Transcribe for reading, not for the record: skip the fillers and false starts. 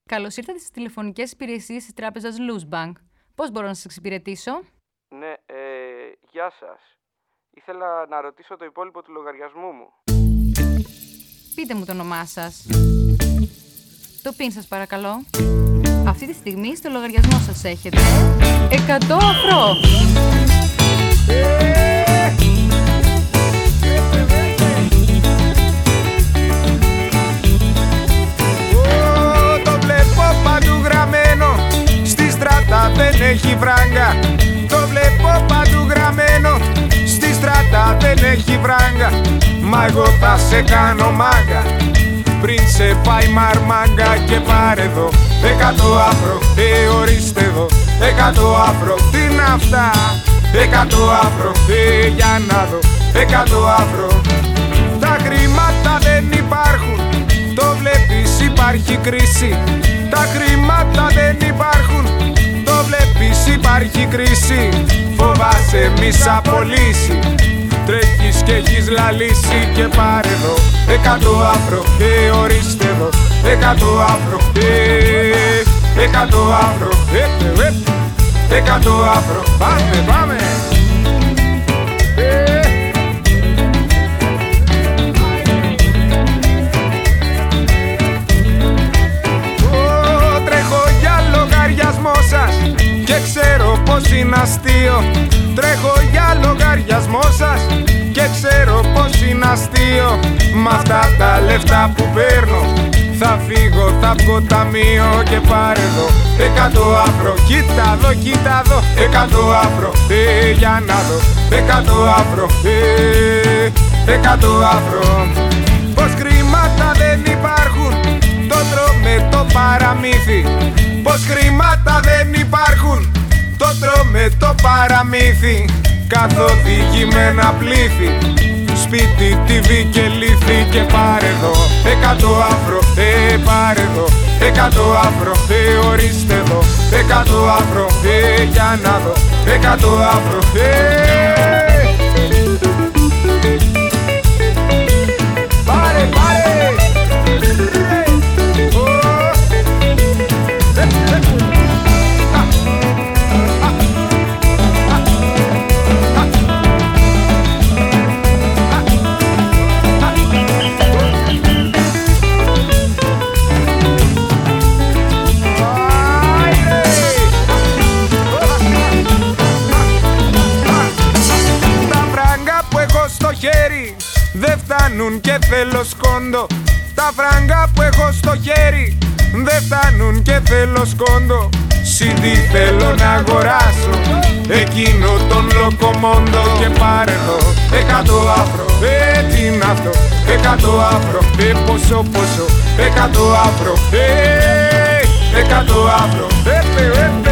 Καλώς ήρθατε στις τηλεφωνικές υπηρεσίες της τράπεζας Luzbank. Πώς μπορώ να σας εξυπηρετήσω? Ναι, γεια σας. Ήθελα να ρωτήσω το υπόλοιπο του λογαριασμού μου. Πείτε μου το όνομά σας. Το PIN σας παρακαλώ. Αυτή τη στιγμή στο λογαριασμό σας έχετε 100 αφρό. Το βλέπω παντού γραμμένο, στη στράτα δεν έχει φράγκα. Το βλέπω παντού γραμμένο, στη στράτα δεν έχει φράγκα. Μα εγώ θα σε κάνω μάγκα, πριν σε πάει μαρμάγκα. Και πάρε εδώ 100 αφρό, ορίστε εδώ 100 αφρό. Τι είναι αυτά, 100 αφρό, για να δω 100 αφρό. Τα χρήματα δεν υπάρχουν, το βλέπεις υπάρχει κρίση. Τα χρήματα δεν υπάρχουν, το βλέπεις υπάρχει κρίση. Φοβάσαι μη σ' απολύσει, τρέχεις και έχεις λαλήσει. Και πάρε εδώ 100 αφρό, ορίστε εδώ 100 αφρό, 100 αφρό, 100 αφρό. Πάμε, πάμε. Τρέχω για λογαριασμό σας και ξέρω πως είναι αστείο. Τρέχω για λογαριασμό σας και ξέρω πως είναι αστείο. Μ' αυτά τα λεφτά που παίρνω θα φύγω, θα βγω ταμείο. Και πάρε εδώ 100 αφρό, κοίτα εδώ, κοίτα εδώ 100 αφρό, για να δω 100 αφρό, 100 αφρό. Πως χρήματα δεν υπάρχουν, το τρώμε το παραμύθι. Πως χρήματα δεν υπάρχουν, το τρώμε το παραμύθι. Καθοδηγημένα πλήθη, σπίτι, TV και λύθη. Και πάρε εδώ 100 αφρό, πάρε εδώ 100 αφρό, ορίστε εδώ 100 αφρό, για να δω 100 αφρό. Πάρε, πάρε. Δεν φτάνουν και θέλω σκόντο. Τα φράγκα που έχω στο χέρι δεν φτάνουν και θέλω σκόντο. CD θέλω να αγοράσω, εκείνο τον λοκομόντο. Και πάρε εδώ 100 αφρό, τι είναι αυτό 100 αφρό, πόσο 100 αφρό, 100 αφρό,